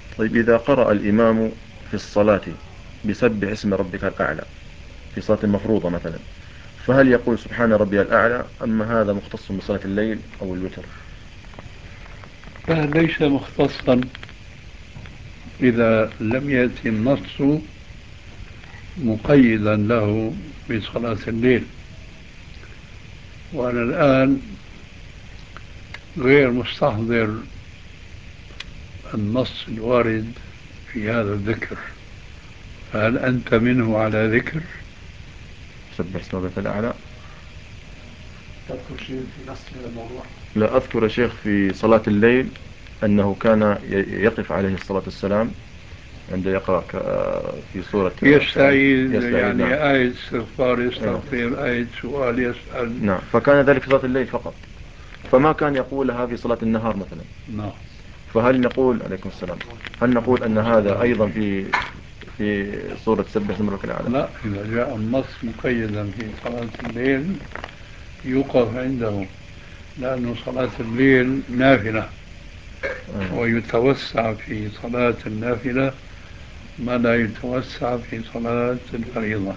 طيب إذا قرأ الإمام في الصلاة بسبح اسم ربك الأعلى في صلاة مفروضة مثلا، فهل يقول سبحان ربي الأعلى، أم هذا مختص بصلاة الليل أو الوتر؟ فليس مختصا إذا لم يأتي النص مقيدا له بصلاة الليل. وأنا الآن غير مستحضر النص الوارد في هذا الذكر، فهل أنت منه على ذكر؟ سبح اسم ربك الأعلى. تذكر شيء في نص هذا الموضوع؟ لا أذكر يا شيخ في صلاة الليل أنه كان يقف عليه الصلاة والسلام عند يقرأ في سورة يستعيذ يستعيذ. نعم. يعني آية استغفار نعم. يستغفر، آية سؤال يسأل. نعم، فكان ذلك في صلاة الليل فقط، فما كان يقولها في صلاة النهار مثلا. نعم. فهل نقول عليكم السلام، هل نقول أن هذا أيضا في سورة سبح اسم ربك الأعلى؟ لا، إذا جاء النص مقيدا في صلاة الليل يوقف عنده، لأن صلاة الليل نافلة، ويتوسع في صلاة النافلة ما لا يتوسع في صلاة الفريضة.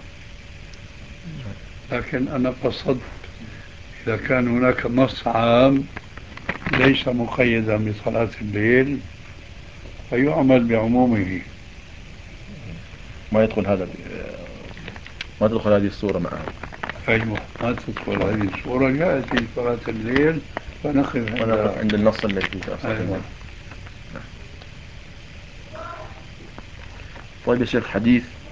لكن أنا قصدت إذا كان هناك نص عام ليس مقيدا بصلاة الليل فيعمل بعمومه. ما يدخل هذا، ما تدخل هذه السورة معها. أيوة، ما تدخل هذه الصورة، جاءت في صلاة الليل فنقف ونقف عندها. عند النص الذي في صلاة أيوة. الليل. طيب يا شيخ، حديث